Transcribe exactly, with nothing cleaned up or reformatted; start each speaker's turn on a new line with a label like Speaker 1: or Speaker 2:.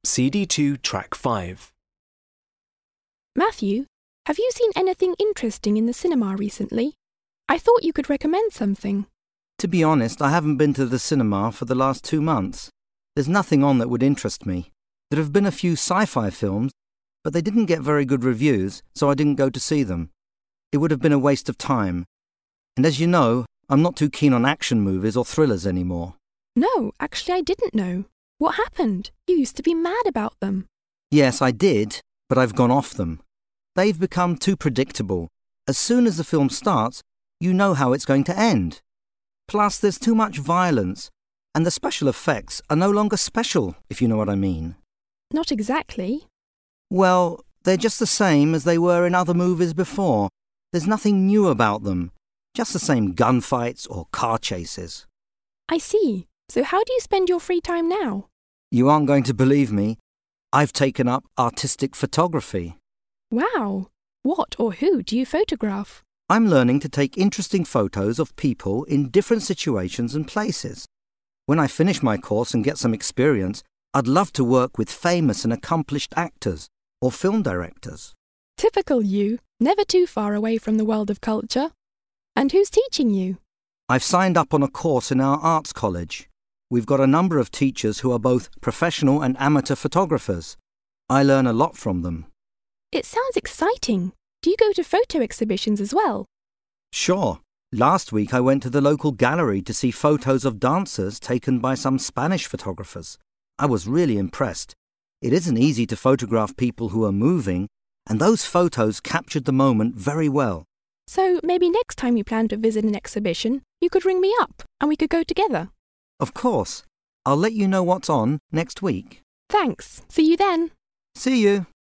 Speaker 1: C D two Track five.
Speaker 2: Matthew, have you seen anything interesting in the cinema recently? I thought you could recommend something.
Speaker 3: To be honest, I haven't been to the cinema for the last two months. There's nothing on that would interest me. There have been a few sci-fi films, but they didn't get very good reviews, so I didn't go to see them. It would have been a waste of time. And as you know, I'm not too keen on action movies or thrillers anymore.
Speaker 2: No, actually I didn't know. What happened? You used to be mad about them.
Speaker 3: Yes, I did, but I've gone off them. They've become too predictable. As soon as the film starts, you know how it's going to end. Plus, there's too much violence, and the special effects are no longer special, if you know what I mean.
Speaker 2: Not exactly.
Speaker 3: Well, they're just the same as they were in other movies before. There's nothing new about them. Just the same gunfights or car chases.
Speaker 2: I see. So how do you spend your free time now?
Speaker 3: You aren't going to believe me. I've taken up artistic photography.
Speaker 2: Wow! What or who do you photograph?
Speaker 3: I'm learning to take interesting photos of people in different situations and places. When I finish my course and get some experience, I'd love to work with famous and accomplished actors or film directors.
Speaker 2: Typical you, never too far away from the world of culture. And who's teaching you?
Speaker 3: I've signed up on a course in our arts college. We've got a number of teachers who are both professional and amateur photographers. I learn a lot from them.
Speaker 2: It sounds exciting. Do you go to photo exhibitions as well?
Speaker 3: Sure. Last week I went to the local gallery to see photos of dancers taken by some Spanish photographers. I was really impressed. It isn't easy to photograph people who are moving, and those photos captured the moment very well.
Speaker 2: So maybe next time you plan to visit an exhibition, you could ring me up and we could go together.
Speaker 3: Of course. I'll let you know what's on next week.
Speaker 2: Thanks. See you then.
Speaker 3: See you.